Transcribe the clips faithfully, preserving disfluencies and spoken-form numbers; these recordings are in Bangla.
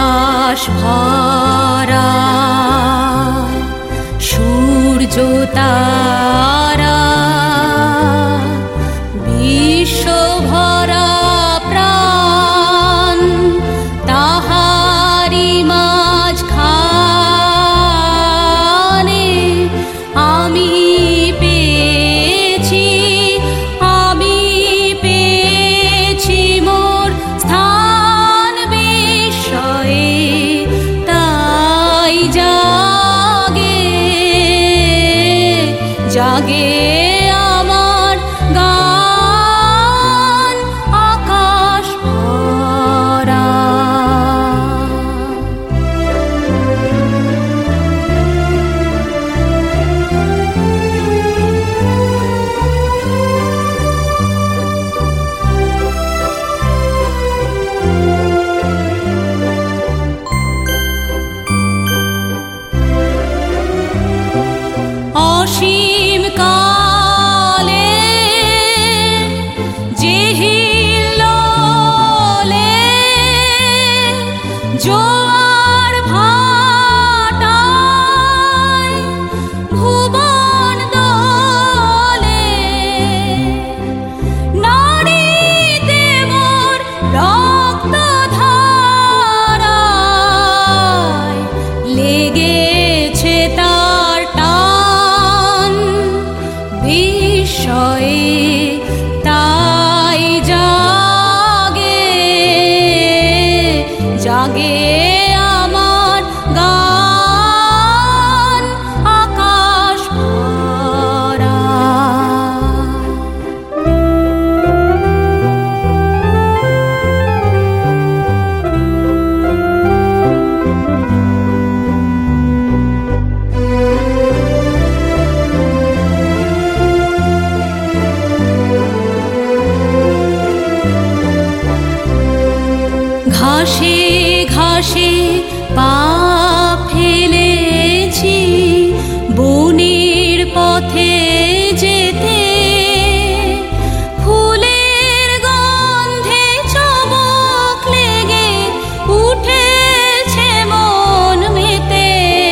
আকাশ ভরা সূর্য তারা বিশ্ব ভরা প্রাণ তাহারি মাঝখানে আমি পেয়েছি আমি পেয়েছি মোর স্থান বিস্ময়ে তাই জাগে জাগে আমার গান আকাশ ভরা। অসীম কালে যে হিল্লোলে জোয়ার ভাটায় ভুবন দোলে নাড়িতে মোর রক্ত ধারায় লেগেছে তার টান বিস্ময়ে তাই জাগে জাগে আমার গান আকাশ ভরা। ঘাসে ঘাসে পা ফেলেছি বনের পথে যেতে ফুলের গন্ধে চমক লেগে উঠেছে মন মেতে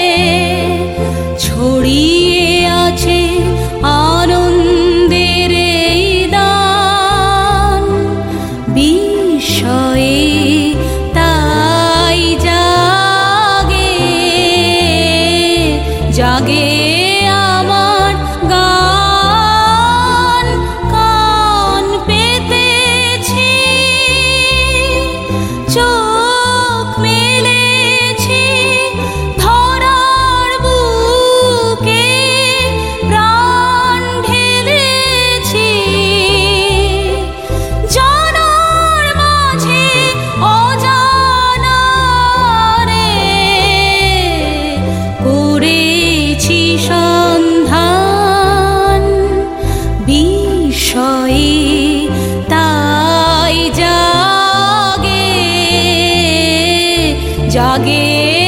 ছড়িয়ে আছে আনন্দের এই দান বিস্ময়ে তাই জাগে জাগে আমার গান কান পেতেছি চোখ মেলেছি ধরার বুকে প্রাণ ঢেলেছি জানার মাঝে অজানারে করেছি সন্ধান বিস্ময়ে তাই জাগে জাগে